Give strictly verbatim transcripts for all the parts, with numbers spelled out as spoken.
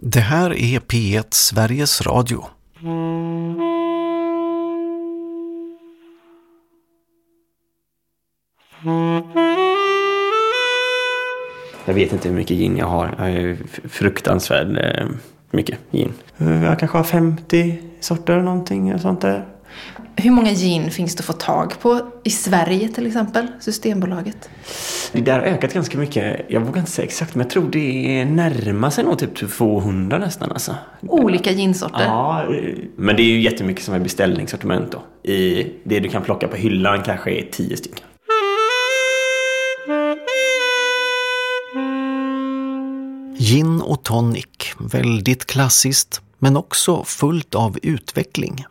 Det här är P ett Sveriges Radio. Jag vet inte hur mycket gin jag har. Jag är fruktansvärt mycket gin. Jag kanske har femtio sorter eller någonting och sånt där. Hur många gin finns det att få tag på i Sverige till exempel, Systembolaget? Det där har ökat ganska mycket. Jag vågar inte säga exakt, men jag tror det är närmare sig nog typ tvåhundra nästan. Alltså. Olika ginsorter? Ja, men det är ju jättemycket som är beställningssortiment då. I det du kan plocka på hyllan kanske är tio stycken. Gin och tonic, väldigt klassiskt men också fullt av utveckling.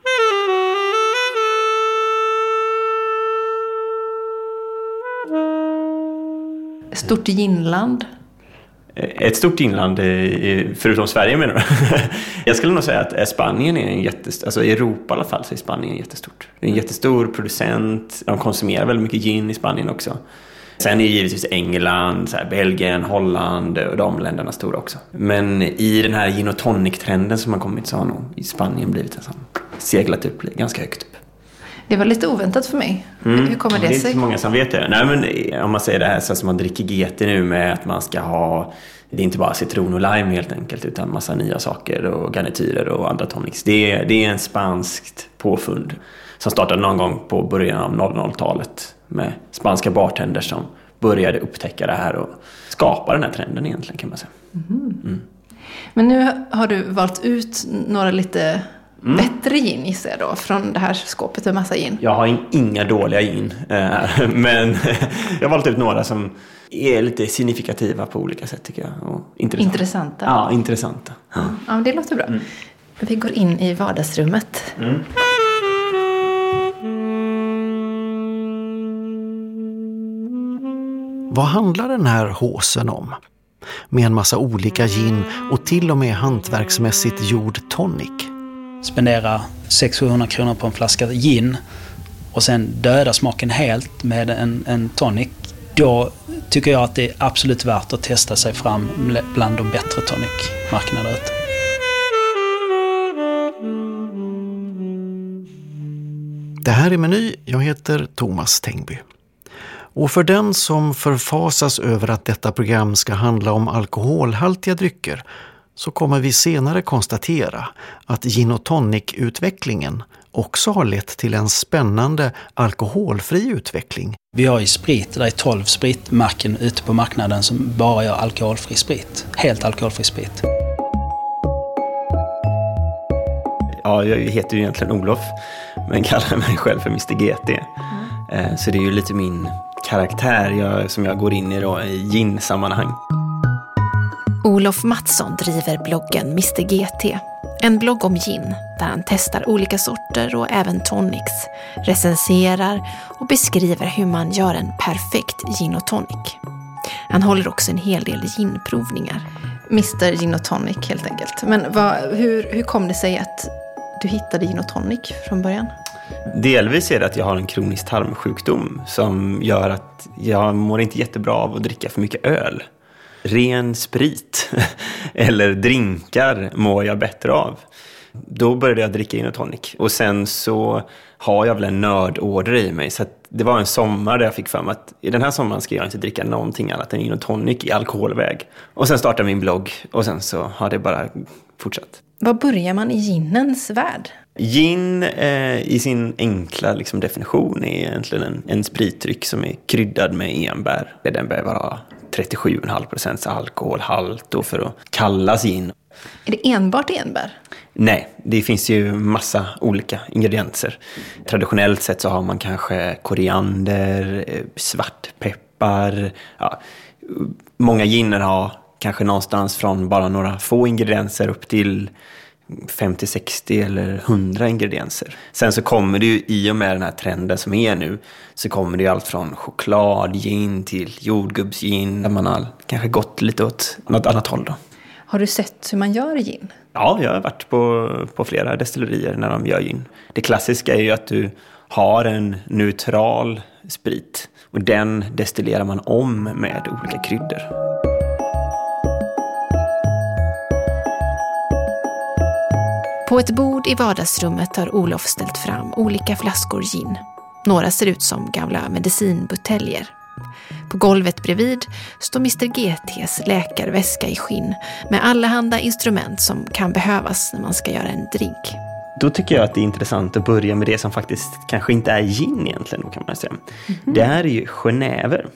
Stort ginland? Ett stort inland, förutom Sverige menar du? Jag skulle nog säga att Spanien är en jättestor, alltså i Europa i alla fall så är Spanien jättestort. Det är en jättestor producent, de konsumerar väldigt mycket gin i Spanien också. Sen är givetvis England, så här, Belgien, Holland och de länderna stora också. Men i den här gin och tonic-trenden som har kommit så har nog i Spanien blivit en sån, seglat upp ganska högt upp. Det var lite oväntat för mig. Mm. Hur kommer det, det sig? Det är inte så många som vet det. Nej, men om man säger det här så som man dricker G T nu med att man ska ha, det är inte bara citron och lime helt enkelt utan massa nya saker och garnityrer och andra tonics. Det är, det är en spanskt påfund som startade någon gång på början av noll noll-talet med spanska bartenders som började upptäcka det här och skapa den här trenden egentligen kan man säga. Mm. Mm. Men nu har du valt ut några lite mm. bättre gin gissar jag då från det här skåpet med massa gin. Jag har inga dåliga gin äh, men jag har valt ut några som är lite signifikativa på olika sätt tycker jag. Och intressanta. Intressanta? Ja, intressanta. Ja, ja det låter bra. Mm. Vi går in i vardagsrummet. Mm. Vad handlar den här håsen om? Med en massa olika gin och till och med hantverksmässigt gjord tonic. Spendera sex till sjuhundra kronor på en flaska gin och sen döda smaken helt med en, en tonic. Då tycker jag att det är absolut värt att testa sig fram bland de bättre tonic-marknaderna. Det här är Meny, jag heter Thomas Tengby. Och för den som förfasas över att detta program ska handla om alkoholhaltiga drycker så kommer vi senare konstatera att gin och tonic-utvecklingen också har lett till en spännande alkoholfri utveckling. Vi har ju sprit, det är tolv spritmärken ute på marknaden som bara gör alkoholfri sprit. Helt alkoholfri sprit. Ja, jag heter ju egentligen Olof men kallar mig själv för mister G T. Mm. Så det är ju lite min karaktär jag, som jag går in i då, i gin-sammanhang. Olof Mattsson driver bloggen mister G T. En blogg om gin där han testar olika sorter och även tonics, recenserar och beskriver hur man gör en perfekt gin och tonic. Han håller också en hel del ginprovningar. mister Gin och tonic helt enkelt. Men vad, hur, hur kom det sig att du hittade gin och tonic från början? Delvis är det att jag har en kronisk tarmsjukdom som gör att jag mår inte jättebra av att dricka för mycket öl. Ren sprit eller drinkar mår jag bättre av. Då började jag dricka gin och tonic. Och sen så har jag väl en nördorder i mig. Så att det var en sommar där jag fick fram att i den här sommaren ska jag inte dricka någonting annat än gin och tonic i alkoholväg. Och sen startade min blogg och sen så har det bara fortsatt. Vad börjar man i ginens värld? Gin eh, i sin enkla liksom, definition är egentligen en, en spritdryck som är kryddad med enbär. Den behöver ha trettiosju komma fem procent alkoholhalt då för att kallas gin. Är det enbart enbär? Nej, det finns ju massa olika ingredienser. Traditionellt sett så har man kanske koriander, svartpeppar. Ja, många giner har kanske någonstans från bara några få ingredienser upp till femtio, sextio eller hundra ingredienser. Sen så kommer det ju i och med den här trenden som är nu så kommer det ju allt från chokladgin till jordgubbsgin där man har kanske gått lite åt något annat håll då. Har du sett hur man gör gin? Ja, jag har varit på, på flera destillerier när de gör gin. Det klassiska är ju att du har en neutral sprit och den destillerar man om med olika kryddor. På ett bord i vardagsrummet har Olof ställt fram olika flaskor gin. Några ser ut som gamla medicinbuteljer. På golvet bredvid står mister G T:s läkarväska i skinn med allehanda instrument som kan behövas när man ska göra en drink. Då tycker jag att det är intressant att börja med det som faktiskt kanske inte är gin egentligen, då kan man säga. Mm-hmm. Det här är ju genever.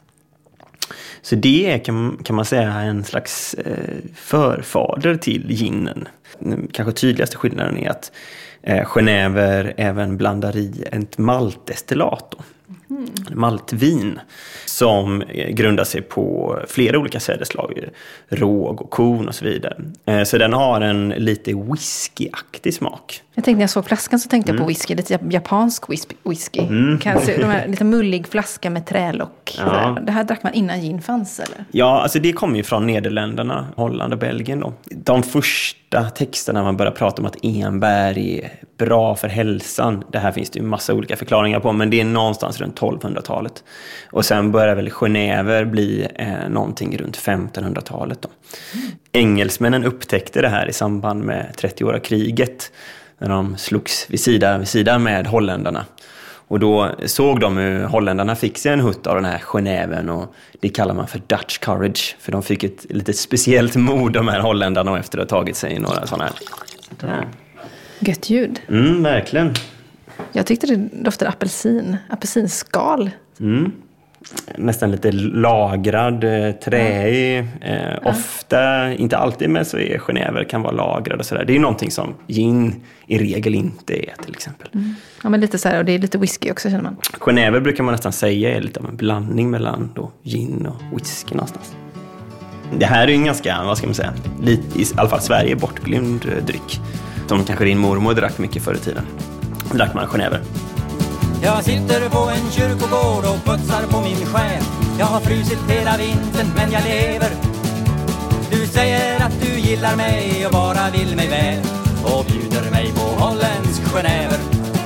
Så det är, kan, kan man säga, en slags eh, förfader till ginen. Den kanske tydligaste skillnaden är att eh, genever även blandar i ett maltdestillat då. Mm. Maltvin som grundar sig på flera olika sädeslag, råg och korn och så vidare. Så den har en lite whiskyaktig smak. Jag tänkte när jag såg flaskan så tänkte jag mm. på whisky, lite japansk whisky. Mm. Kanske de här, lite mullig flaska med trälock. Ja. Det här drack man innan gin fanns, eller? Ja, alltså det kommer ju från Nederländerna, Holland och Belgien då. De första texterna man börjar prata om att enbär är bra för hälsan. Det här finns det ju massa olika förklaringar på, men det är någonstans runt tolvhundratalet. Och sen börjar väl genever bli eh, någonting runt femtonhundratalet då. Mm. Engelsmännen upptäckte det här i samband med trettioåriga kriget när de slogs vid sida vid sida med holländarna. Och då såg de hur holländarna fick sig en hutt av den här genevern, och det kallar man för Dutch courage, för de fick ett lite speciellt mod, de här holländarna, efter att ha tagit sig några sådana här. Ja. Gött ljud. Mm, verkligen. Jag tyckte det doftade apelsin, apelsinskal. Mm. Nästan lite lagrad, träig. Eh, ja. Ofta, inte alltid, men så är genever kan vara lagrad och sådär. Det är ju någonting som gin i regel inte är, till exempel. Mm. Ja, men lite så här, och det är lite whisky också, känner man. Genever brukar man nästan säga är lite av en blandning mellan då gin och whisky någonstans. Det här är ju en ganska, vad ska man säga, lite, i alla fall Sverige, bortglömd dryck. Som kanske din mormor drack mycket förr i tiden. Drack man genever. Jag sitter på en kyrkogård och putsar på min själ. Jag har frusit hela vintern men jag lever. Du säger att du gillar mig och bara vill mig väl och bjuder mig på holländsk genever.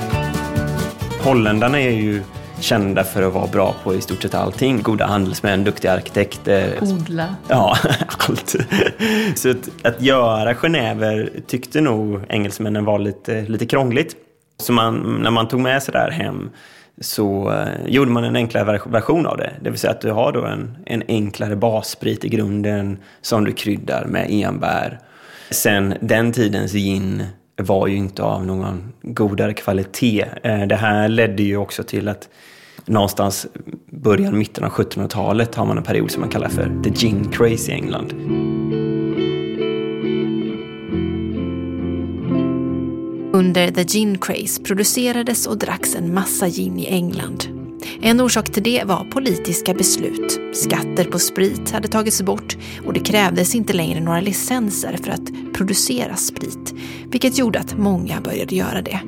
Holländarna är ju kända för att vara bra på i stort sett allting. Goda handelsmän, duktiga arkitekter. Odla. Ja, allt. Så att, att göra genever tyckte nog engelsmännen var lite, lite krångligt. Så man, när man tog med sig där hem så eh, gjorde man en enklare version av det. Det vill säga att du har då en, en enklare bassprit i grunden som du kryddar med enbär. Sen den tidens gin var ju inte av någon godare kvalitet. Eh, det här ledde ju också till att någonstans början, mitten av sjuttonhundratalet har man en period som man kallar för The Gin Craze i England. Under The Gin Craze producerades och dracks en massa gin i England. En orsak till det var politiska beslut. Skatter på sprit hade tagits bort och det krävdes inte längre några licenser för att producera sprit, vilket gjorde att många började göra det.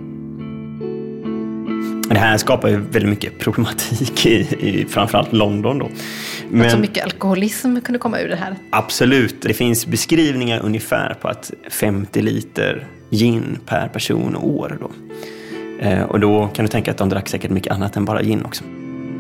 Det här skapar ju väldigt mycket problematik i, i framförallt London då. Men att så mycket alkoholism kunde komma ur det här. Absolut. Det finns beskrivningar ungefär på att femtio liter gin per person och år då. Eh, och då kan du tänka att de drack säkert mycket annat än bara gin också.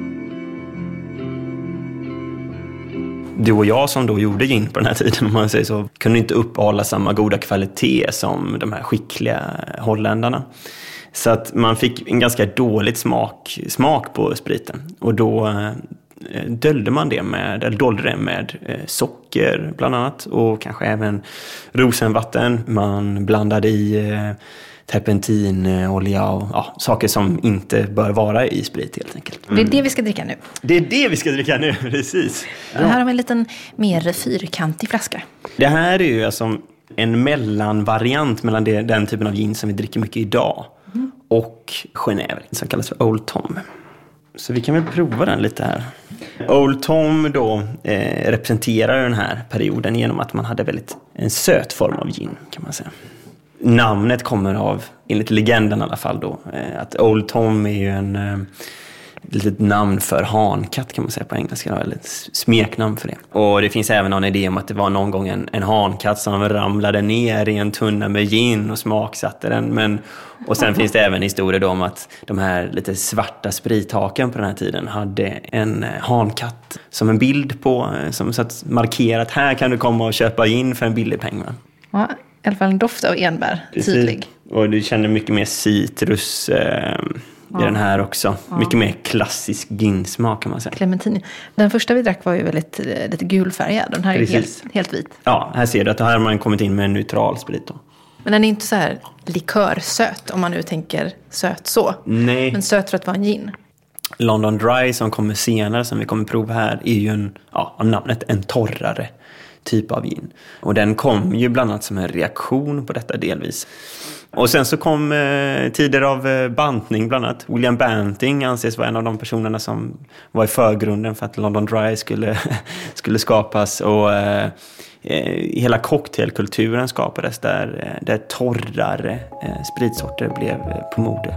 Du och jag som då gjorde gin på den här tiden, om man säger så, kunde inte uppehålla samma goda kvalitet som de här skickliga holländarna. Så att man fick en ganska dåligt smak, smak på spriten. Och då eh, döljde man det med, eller dolde det med eh, socker bland annat. Och kanske även rosenvatten. Man blandade i eh, terpentinolja och ja, saker som inte bör vara i sprit helt enkelt. Mm. Det är det vi ska dricka nu. Det är det vi ska dricka nu, precis. Ja. Här har vi en liten mer fyrkantig flaska. Det här är ju alltså en mellanvariant mellan det, den typen av gin som vi dricker mycket idag. Mm. Och genever, som kallas för Old Tom. Så vi kan väl prova den lite här. Old Tom då eh, representerar den här perioden genom att man hade väldigt en söt form av gin, kan man säga. Namnet kommer av, enligt legenden i alla fall då, eh, att Old Tom är ju en eh, litet namn för hankatt, kan man säga på engelska, eller ett smeknamn för det. Och det finns även någon idé om att det var någon gång en, en hankatt som ramlade ner i en tunna med gin och smaksatte den. Men, och sen finns det även historier då om att de här lite svarta sprithaken på den här tiden hade en hankatt som en bild på, som så att markerat här kan du komma och köpa gin för en billig peng. Va? Ja, I alla fall en doft av enbär, Precis. tydlig. Och du känner mycket mer citrus eh, Ja. i den här också. Ja. Mycket mer klassisk ginsmak kan man säga. Clementin. Den första vi drack var ju väldigt lite gulfärgad. Den här är helt, helt vit. Ja, här ser du att här har man kommit in med en neutral sprit då. Men den är inte så här likörsöt om man nu tänker söt så. Nej. Men söt för att vara en gin. London Dry som kommer senare, som vi kommer prova här, är ju en, ja, av namnet en torrare typ av gin. Och den kom ju bland annat som en reaktion på detta delvis. Och sen så kom eh, tider av eh, bantning bland annat. William Banting anses vara en av de personerna som var i förgrunden för att London Dry skulle, skulle skapas. Och eh, eh, hela cocktailkulturen skapades där, där torrare eh, spritsorter blev eh, på mode.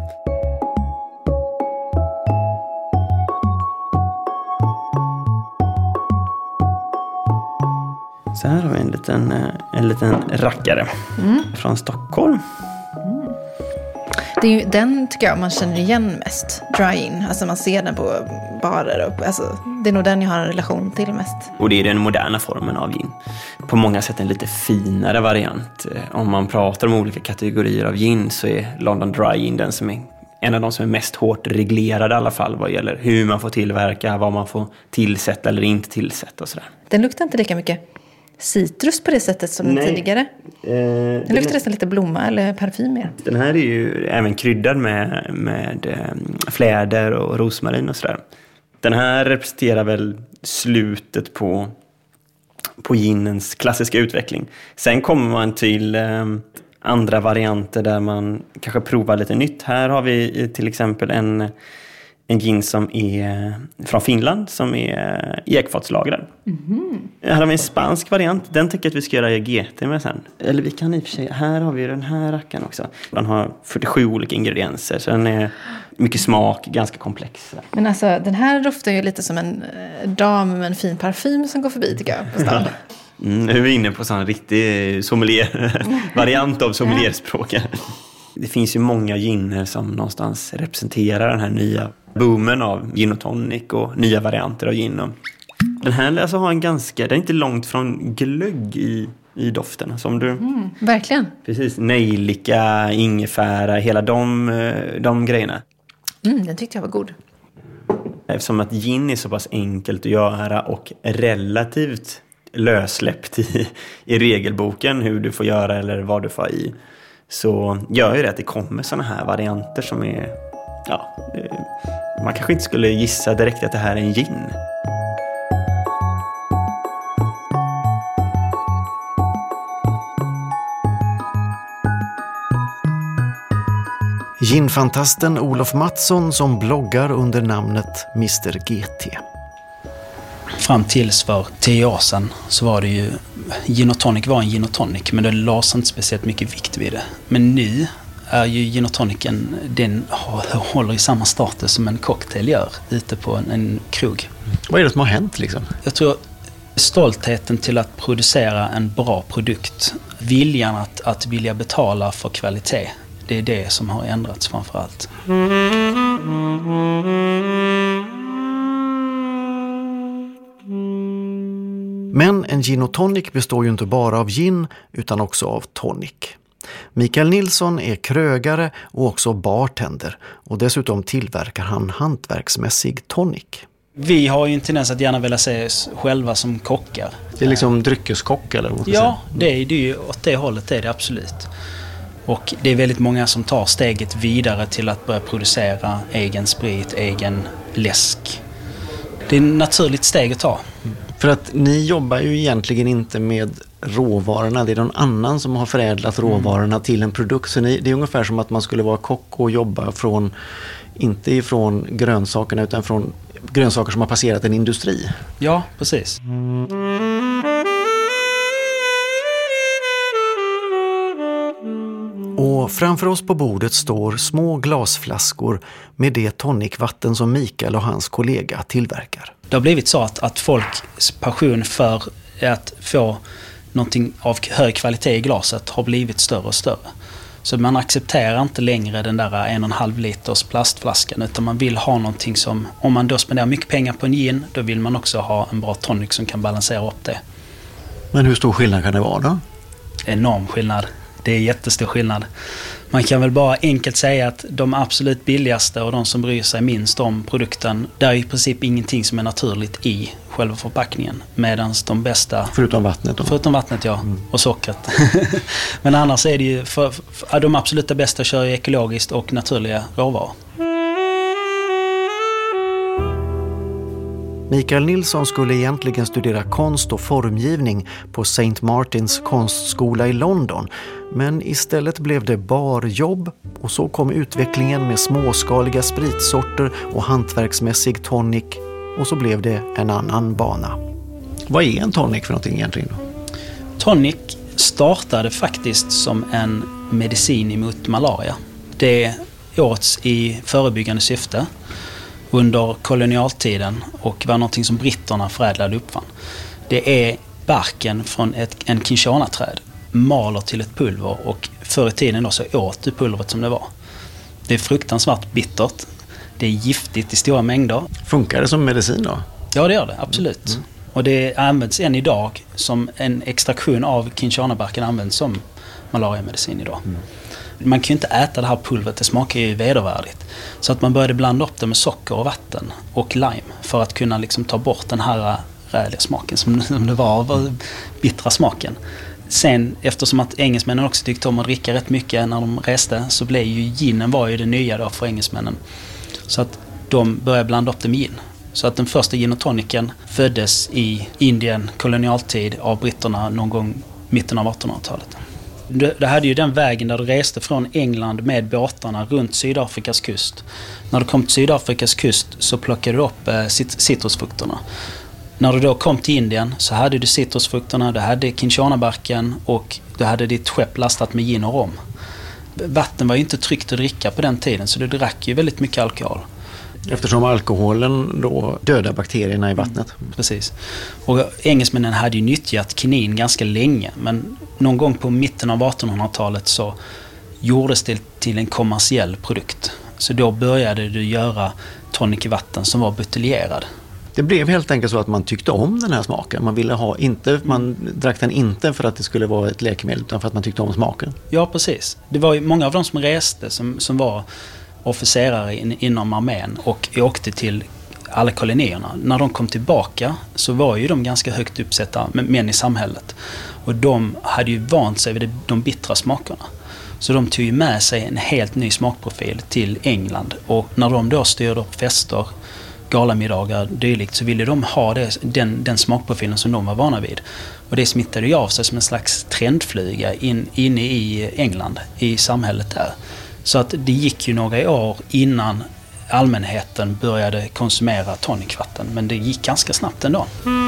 Så här har vi en liten, en liten rackare mm. från Stockholm. Mm. Det är ju, den tycker jag man känner igen mest, dry in. Alltså man ser den på barer. Och, alltså, det är nog den jag har en relation till mest. Och det är den moderna formen av gin. På många sätt en lite finare variant. Om man pratar om olika kategorier av gin så är London Dry Gin den som är en av de som är mest hårt reglerade i alla fall vad gäller hur man får tillverka, vad man får tillsätta eller inte tillsätta och sådär. Den luktar inte lika mycket citrus på det sättet som den tidigare. Eh, den, den luktar nästan lite blomma eller parfym mer. Den här är ju även kryddad med, med eh, fläder och rosmarin och sådär. Den här representerar väl slutet på, på ginens klassiska utveckling. Sen kommer man till eh, andra varianter där man kanske provar lite nytt. Här har vi till exempel en, en gin som är från Finland som är ekfatslagrad. Mm-hmm. Här har vi en spansk variant. Den tycker jag att vi ska göra G T med sen. Eller vi kan i och för sig, här har vi den här rackaren också. Den har fyrtiosju olika ingredienser så den är mycket smak, ganska komplex. Men alltså den här doftar ju lite som en dam med en fin parfym som går förbi tycker jag på stan. Mm, nu är vi inne på sån riktig sommelier, variant av sommelierspråk. Det finns ju många giner som någonstans representerar den här nya boomen av gin och tonic och nya varianter av gin. Den här alltså har en ganska, den är inte långt från glögg i, i doften. Som du, mm, verkligen. Precis, nejlika, ingefära, hela de, de grejerna. Mm, den tyckte jag var god. Eftersom att gin är så pass enkelt att göra och relativt lössläppt i, i regelboken hur du får göra eller vad du får i, så gör ju det att det kommer såna här varianter som är, ja, man kanske inte skulle gissa direkt att det här är en gin. Ginfantasten Olof Mattsson som bloggar under namnet mister G T. Fram tills för tio år sedan så var det ju, gin och tonic var en gin och tonic, men det lades inte speciellt mycket vikt vid det. Men nu är ju gin och tonicen, den håller i samma status som en cocktail gör ute på en, en krog. Vad är det som har hänt liksom? Jag tror stoltheten till att producera en bra produkt, viljan att, att vilja betala för kvalitet, det är det som har ändrats framför allt. Men en gin och tonic består ju inte bara av gin utan också av tonic. Mikael Nilsson är krögare och också bartender och dessutom tillverkar han hantverksmässig tonic. Vi har ju en tendens att gärna vilja se oss själva som kockar. Det är liksom dryckeskock eller vad? Ja, det är, det är ju åt det hållet är det absolut. Och det är väldigt många som tar steget vidare till att börja producera egen sprit, egen läsk. Det är ett naturligt steg att ta. För att ni jobbar ju egentligen inte med råvarorna. Det är någon annan som har förädlat råvarorna till en produkt. Så ni, det är ungefär som att man skulle vara kock och jobba från, inte ifrån grönsakerna utan från grönsaker som har passerat en industri. Ja, precis. Och framför oss på bordet står små glasflaskor med det tonicvatten som Mikael och hans kollega tillverkar. Det har blivit så att, att folks passion för att få någonting av hög kvalitet i glaset har blivit större och större. Så man accepterar inte längre den där en och en halv liters plastflaskan, utan man vill ha någonting som, om man då spenderar mycket pengar på en gin, då vill man också ha en bra tonic som kan balansera upp det. Men hur stor skillnad kan det vara då? enorm skillnad. Det är jättestor skillnad. Man kan väl bara enkelt säga att de absolut billigaste och de som bryr sig minst om produkten, där är i princip ingenting som är naturligt i själva förpackningen. Medan de bästa... Förutom vattnet då? Förutom vattnet, ja. Mm. Och sockret. Men annars är det ju... För, för, de absoluta bästa kör ju ekologiskt och naturliga råvaror. Mikael Nilsson skulle egentligen studera konst och formgivning på Saint Martins konstskola i London. Men istället blev det barjobb och så kom utvecklingen med småskaliga spritsorter och hantverksmässig tonic och så blev det en annan bana. Vad är en tonic för någonting egentligen då? Tonic startade faktiskt som en medicin emot malaria. Det åts i förebyggande syfte under kolonialtiden och var någonting som britterna förädlade uppfann. Det är barken från ett, en kinchana-träd, maler till ett pulver och förr i tiden då så åt du pulvret som det var. Det är fruktansvärt bittert, det är giftigt i stora mängder. Funkar det som medicin då? Ja, det gör det, absolut. Mm. Och det används än idag som en extraktion av kinchana-barken används som malariamedicin idag. Mm. Man kan ju inte äta det här pulvret, det smakar ju vedervärdigt. Så att man började blanda upp det med socker och vatten och lime för att kunna liksom ta bort den här räliga smaken som, som det var, var bittra smaken. Sen, eftersom att engelsmännen också tyckte om att dricka rätt mycket när de reste, så blev ju ginen var ju det nya då för engelsmännen. Så att de började blanda upp det med gin. Så att den första gin och tonicen föddes i Indien kolonialtid av britterna någon gång mitten av artonhundratalet. Det hade ju den vägen där du reste från England med båtarna runt Sydafrikas kust. När du kom till Sydafrikas kust så plockade du upp eh, citrusfrukterna. När du då kom till Indien så hade du citrusfrukterna, du hade kinchana-barken och du hade ditt skepp lastat med gin och rom. Vatten var ju inte tryggt att dricka på den tiden så du drack ju väldigt mycket alkohol. Eftersom alkoholen då dödar bakterierna i vattnet. Mm, precis. Och engelsmännen hade ju nyttjat kinin ganska länge, men någon gång på mitten av artonhundratalet så gjordes det till en kommersiell produkt. Så då började du göra tonic i vatten som var buteljerad. Det blev helt enkelt så att man tyckte om den här smaken. Man ville ha inte, man drack den inte för att det skulle vara ett läkemedel utan för att man tyckte om smaken. Ja, precis. Det var ju många av dem som reste som, som var officerare in, inom armén och åkte till alla kolonierna. När de kom tillbaka så var ju de ganska högt uppsatta män i samhället. Och de hade ju vant sig vid de bittra smakerna. Så de tog ju med sig en helt ny smakprofil till England. Och när de då styrde upp fester, galamiddagar, dylikt, så ville de ha det, den, den smakprofilen som de var vana vid. Och det smittade ju av sig som en slags trendflyga in, inne i England, i samhället där. Så att det gick ju några år innan allmänheten började konsumera tonicvatten. Men det gick ganska snabbt ändå.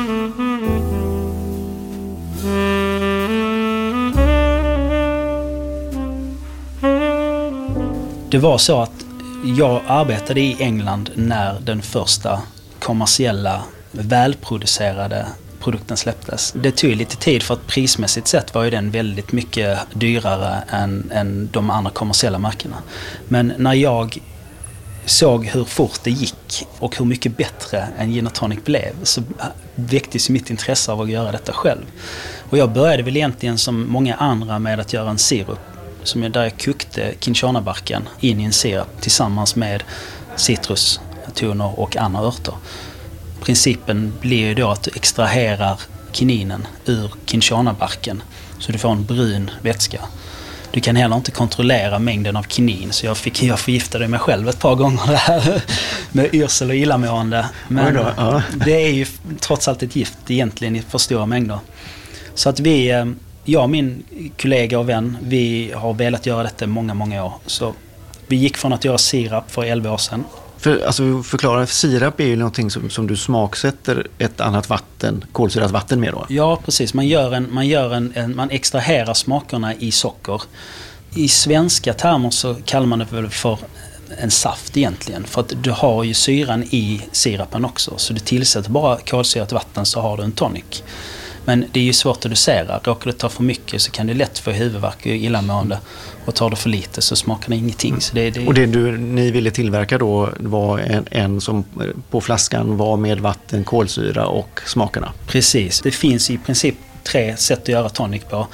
Det var så att jag arbetade i England när den första kommersiella, välproducerade produkten släpptes. Det tog lite tid för att prismässigt sett var ju den väldigt mycket dyrare än, än de andra kommersiella märkena. Men när jag såg hur fort det gick och hur mycket bättre en gin och tonic blev så väcktes mitt intresse av att göra detta själv. Och jag började väl egentligen som många andra med att göra en sirup som jag, där jag kokte kinchana-barken in i en sirup tillsammans med citrustoner och andra örter. Principen blir ju då att du extraherar kininen ur kinchana-barken så du får en brun vätska. Du kan heller inte kontrollera mängden av kinin så jag, fick, jag förgiftade mig själv ett par gånger där med yrsel och illamående. Men då, ja. Det är ju trots allt ett gift egentligen i för stora mängder. Så att vi, jag och min kollega och vän, vi har velat göra detta många, många år. Så vi gick från att göra sirap för elva år sedan. För, alltså, förklara, sirap är ju någonting som, som du smaksätter ett annat vatten, kolsyrat vatten med då? Ja, precis. Man, gör en, man, gör en, en, man extraherar smakerna i socker. I svenska termer så kallar man det väl för en saft egentligen. För att du har ju syran i sirapen också. Så du tillsätter bara kolsyrat vatten så har du en tonic. Men det är ju svårt att dosera. Råkar du ta för mycket så kan det lätt få huvudvärk och illamående. Och tar du för lite så smakar det ingenting. Så det, det... Och det du, ni ville tillverka då var en, en som på flaskan var med vatten, kolsyra och smakerna? Precis. Det finns i princip tre sätt att göra tonic på.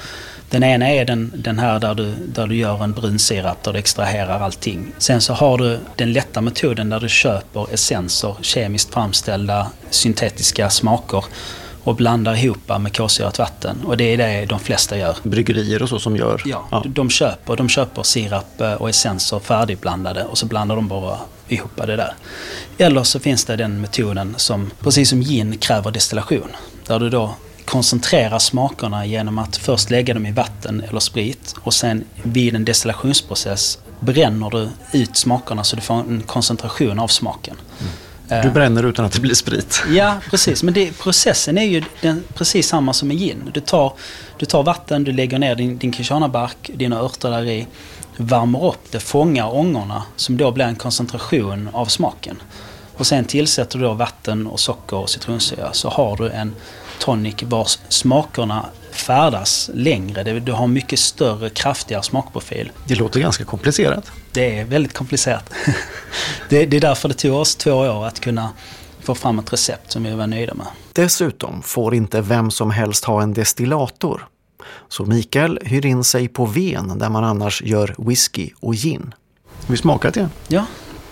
Den ena är den, den här där du, där du gör en brun sirap där du extraherar allting. Sen så har du den lätta metoden där du köper essenser, kemiskt framställda syntetiska smaker och blandar ihop med kolsyrat vatten. Och det är det de flesta gör. Bryggerier och så som gör? Ja, ja. De, köper, de köper sirap och essenser färdigblandade och så blandar de bara ihop det där. Eller så finns det den metoden som, precis som gin, kräver destillation. Där du då koncentrerar smakerna genom att först lägga dem i vatten eller sprit och sen vid en destillationsprocess bränner du ut smakerna så du får en koncentration av smaken. Mm. Du bränner utan att det blir sprit. Ja, precis. Men det, processen är ju den, precis samma som med gin. Du tar, du tar vatten, du lägger ner din, din kishanabark, dina örter där i, värmer upp det, fångar ångorna som då blir en koncentration av smaken. Och sen tillsätter du då vatten och socker och citronsyra så har du en tonic vars smakerna färdas längre. Du har mycket större, kraftigare smakprofil. Det låter ganska komplicerat. Det är väldigt komplicerat. det, det är därför det tog oss två år att kunna få fram ett recept som vi var nöjda med. Dessutom får inte vem som helst ha en destillator. Så Mikael hyr in sig på Ven där man annars gör whisky och gin. Vi smakat det? Ja.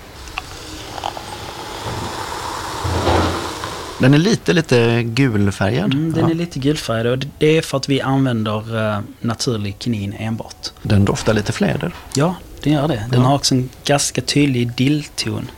Den är lite, lite gulfärgad. Mm, den ja. är lite gulfärgad och det är för att vi använder uh, naturlig kinin enbart. Den doftar lite fläder. Ja, den gör det. Den ja. har också en ganska tydlig dillton.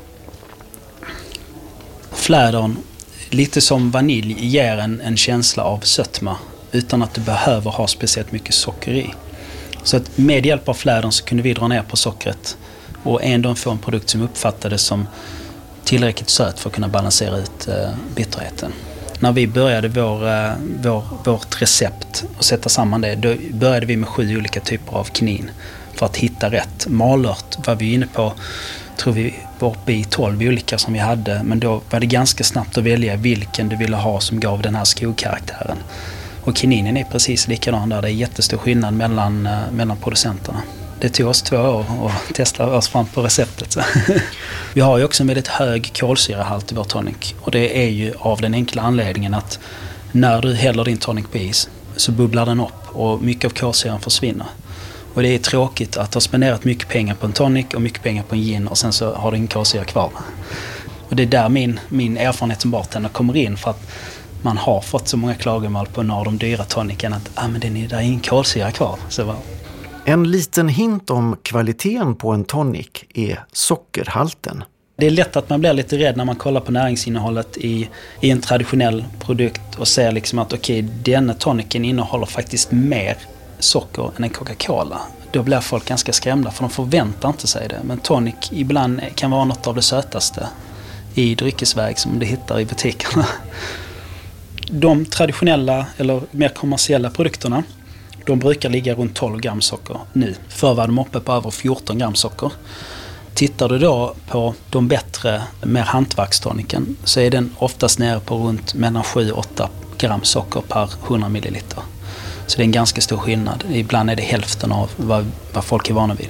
Flädern, lite som vanilj, ger en, en känsla av sötma utan att du behöver ha speciellt mycket socker i. Så att med hjälp av flädern så kunde vi dra ner på sockret och ändå få en produkt som uppfattades som tillräckligt söt för att kunna balansera ut eh, bitterheten. När vi började vår, eh, vår, vårt recept och sätta samman det, då började vi med sju olika typer av kinin för att hitta rätt. Malört var vi inne på, tror vi var uppe i tolv olika som vi hade, men då var det ganska snabbt att välja vilken du ville ha som gav den här skogkaraktären. Och kininen är precis likadan där, det är jättestor skillnad mellan, eh, mellan producenterna. Det tog oss två år att testa oss fram på receptet. Vi har ju också en väldigt hög kolsyrahalt i vår tonic. Och det är ju av den enkla anledningen att när du häller din tonic på is så bubblar den upp och mycket av kolsyran försvinner. Och det är tråkigt att ha spenderat mycket pengar på en tonic och mycket pengar på en gin och sen så har du ingen kolsyra kvar. Och det är där min, min erfarenhet som bartender kommer in för att man har fått så många klagomål på några av de dyra tonicen att ah, men det är, det är ingen kolsyra kvar. Så bara, en liten hint om kvaliteten på en tonic är sockerhalten. Det är lätt att man blir lite rädd när man kollar på näringsinnehållet i, i en traditionell produkt och ser liksom att okej, okay, denna tonicen innehåller faktiskt mer socker än en Coca-Cola. Då blir folk ganska skrämda för de förväntar inte sig det. Men tonic ibland kan vara något av det sötaste i dryckesväg som du hittar i butikerna. De traditionella eller mer kommersiella produkterna, de brukar ligga runt tolv gram socker nu. Förr var de uppe på över fjorton gram socker. Tittar du då på de bättre, mer hantverkstoniken så är den oftast nere på runt mellan sju till åtta gram socker per hundra milliliter. Så det är en ganska stor skillnad. Ibland är det hälften av vad, vad folk är vana vid.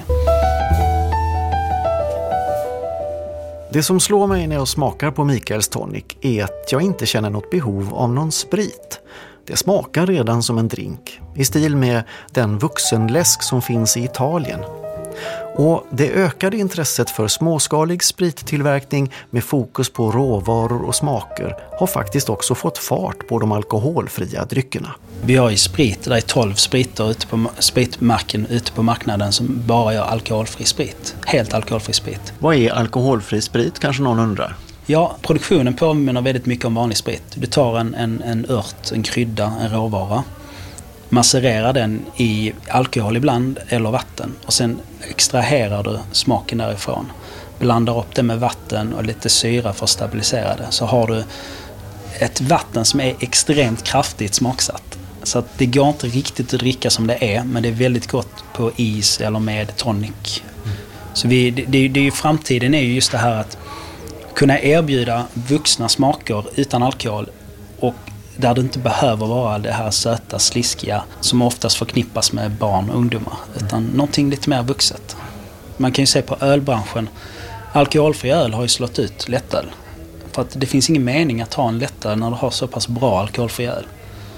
Det som slår mig när jag smakar på Mikaels tonic är att jag inte känner något behov av någon sprit. Det smakar redan som en drink, i stil med den vuxenläsk som finns i Italien. Och det ökade intresset för småskalig sprittillverkning med fokus på råvaror och smaker har faktiskt också fått fart på de alkoholfria dryckerna. Vi har ju sprit, det är tolv spriter ute på spritmarken ute på marknaden som bara gör alkoholfri sprit. Helt alkoholfri sprit. Vad är alkoholfri sprit, kanske någon undrar? Ja, produktionen påminner väldigt mycket om vanlig sprit. Du tar en, en, en ört, en krydda, en råvara. Massererar den i alkohol ibland eller vatten. Och sen extraherar du smaken därifrån. Blandar upp det med vatten och lite syra för att stabilisera det. Så har du ett vatten som är extremt kraftigt smaksatt. Så att det går inte riktigt att dricka som det är. Men det är väldigt gott på is eller med tonic. Mm. Så vi, det, det, det är ju, framtiden är ju just det här att kunna erbjuda vuxna smaker utan alkohol och där det inte behöver vara det här söta, sliskiga som oftast förknippas med barn och ungdomar, utan någonting lite mer vuxet. Man kan ju se på ölbranschen, alkoholfri öl har ju slått ut lättöl. För att det finns ingen mening att ha en lättöl när du har så pass bra alkoholfri öl.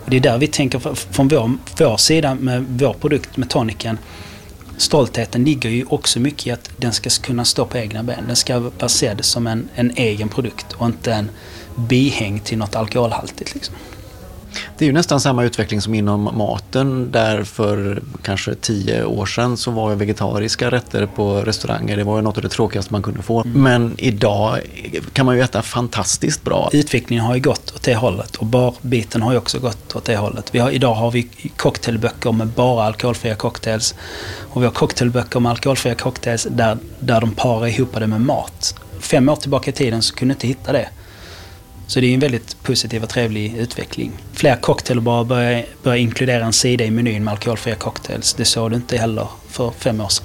Och det är där vi tänker från vår, vår sida med vår produkt med toniken. Stoltheten ligger ju också mycket i att den ska kunna stå på egna ben. Den ska vara sedd som en, en egen produkt och inte en bihäng till något alkoholhaltigt liksom. Det är ju nästan samma utveckling som inom maten, där för kanske tio år sedan så var vegetariska rätter på restauranger. Det var ju något av det tråkigaste man kunde få. Mm. Men idag kan man ju äta fantastiskt bra. Utvecklingen har ju gått åt det hållet och barbiten har ju också gått åt det hållet. Vi har, idag har vi cocktailböcker med bara alkoholfria cocktails och vi har cocktailböcker med alkoholfria cocktails där, där de parar ihop det med mat. Fem år tillbaka i tiden så kunde jag inte hitta det. Så det är en väldigt positiv och trevlig utveckling. Fler cocktailbar börjar, börjar inkludera en sida i menyn med alkoholfria cocktails. Det såg du inte heller för fem år sedan.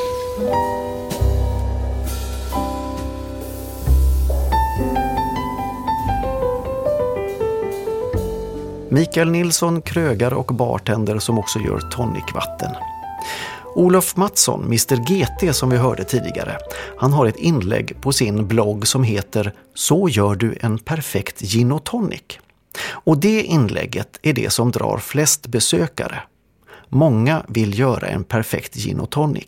Mikael Nilsson, krögare och bartender som också gör tonicvatten. Olof Mattsson, mister G T som vi hörde tidigare, han har ett inlägg på sin blogg som heter Så gör du en perfekt gin och tonic. Och det inlägget är det som drar flest besökare. Många vill göra en perfekt gin och tonic.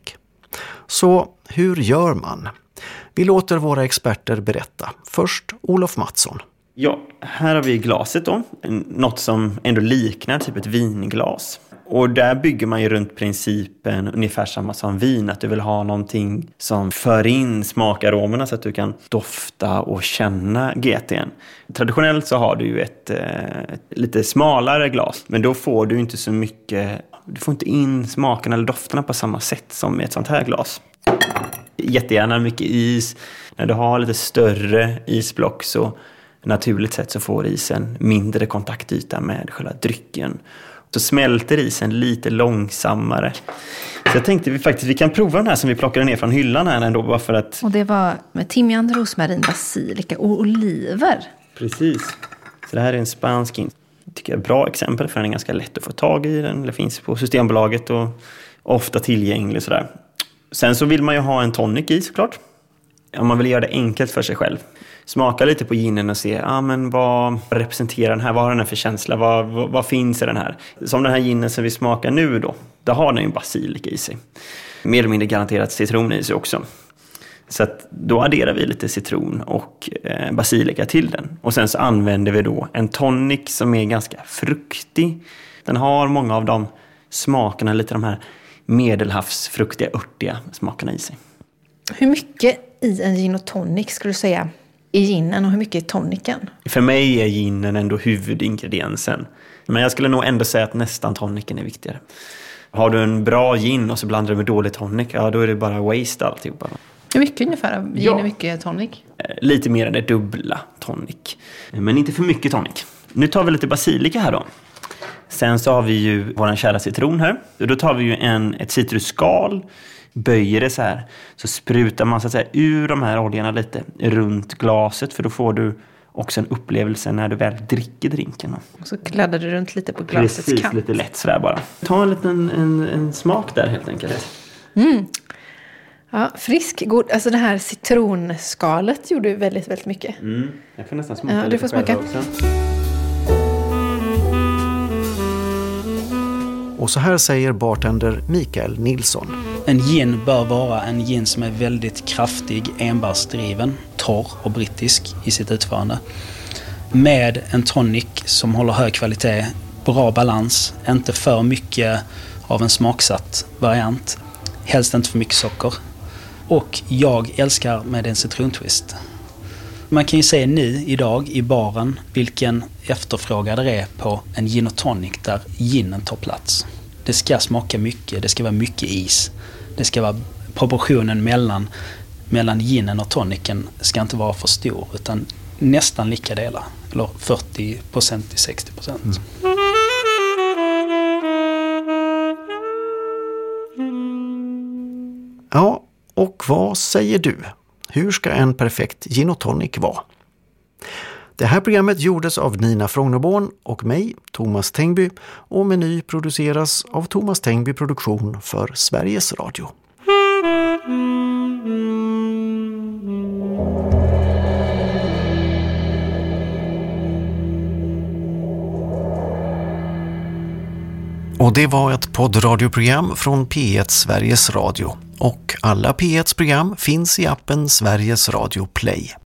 Så hur gör man? Vi låter våra experter berätta. Först Olof Mattsson. Ja, här har vi glaset då. Något som ändå liknar typ ett vinglas. Och där bygger man ju runt principen ungefär samma som vin. Att du vill ha någonting som för in smakaromerna så att du kan dofta och känna G T:n. Traditionellt så har du ju ett, ett lite smalare glas. Men då får du inte så mycket, du får inte in smakerna eller dofterna på samma sätt som med ett sånt här glas. Jättegärna mycket is. När du har lite större isblock så naturligt sett så får isen mindre kontaktyta med själva drycken. Så smälter isen lite långsammare. Så jag tänkte vi faktiskt vi kan prova den här som vi plockade ner från hyllan här ändå bara för att... Och det var med timjan, rosmarin, basilika och oliver. Precis. Så det här är en spansk in. Jag tycker jag är ett bra exempel för den är ganska lätt att få tag i den. Det finns på Systembolaget och ofta tillgänglig sådär. Sen så vill man ju ha en tonic i såklart. Om man vill göra det enkelt för sig själv. Smaka lite på ginen och se ah, men vad representerar den här, vad har den här för känsla, vad, vad, vad finns i den här. Som den här ginen som vi smakar nu då, där har den ju basilika i sig. Mer eller mindre garanterat citron i sig också. Så att då adderar vi lite citron och eh, basilika till den. Och sen så använder vi då en tonic som är ganska fruktig. Den har många av de smakerna, lite de här medelhavsfruktiga, örtiga smakerna i sig. Hur mycket i en gin och tonic skulle du säga i ginen och hur mycket i tonicen? För mig är ginen ändå huvudingrediensen. Men jag skulle nog ändå säga att nästan tonicen är viktigare. Har du en bra gin och så blandar du med dålig tonic, ja då är det bara waste alltihopa. Hur mycket ungefär av gin ja. och mycket tonic? Lite mer än det dubbla tonic. Men inte för mycket tonic. Nu tar vi lite basilika här då. Sen så har vi ju våran kära citron här. Då tar vi ju en, ett citrusskal. Böjer det så här, så sprutar man så att säga ur de här oljorna lite runt glaset, för då får du också en upplevelse när du väl dricker drinken. Och så kladdar du runt lite på glasets Precis, kant. lite lätt sådär bara. Ta en liten en, en smak där helt enkelt. Mm. Ja, frisk, god. Alltså det här citronskalet gjorde ju väldigt, väldigt mycket. Mm. Jag får nästan smaka ja, lite du får smaka. också. Och så här säger bartender Mikael Nilsson. En gin bör vara en gin som är väldigt kraftig, enbärsdriven, torr och brittisk i sitt utförande. Med en tonic som håller hög kvalitet, bra balans, inte för mycket av en smaksatt variant. Helst inte för mycket socker. Och jag älskar med en citrontwist. Man kan ju se nu idag i baren vilken efterfrågan det är på en gin och tonic där ginen tar plats. Det ska smaka mycket, det ska vara mycket is. Det ska vara proportionen mellan, mellan ginen och tonicen ska inte vara för stor utan nästan lika delar. Eller fyrtio procent till sextio procent. Mm. Ja, och vad säger du? Hur ska en perfekt gin och tonic vara? Det här programmet gjordes av Nina Frognerborn och mig, Thomas Tengby, och Meny produceras av Thomas Tengby Produktion för Sveriges Radio. Och det var ett poddradioprogram från P ett Sveriges Radio. Och alla P et:s program finns i appen Sveriges Radio Play.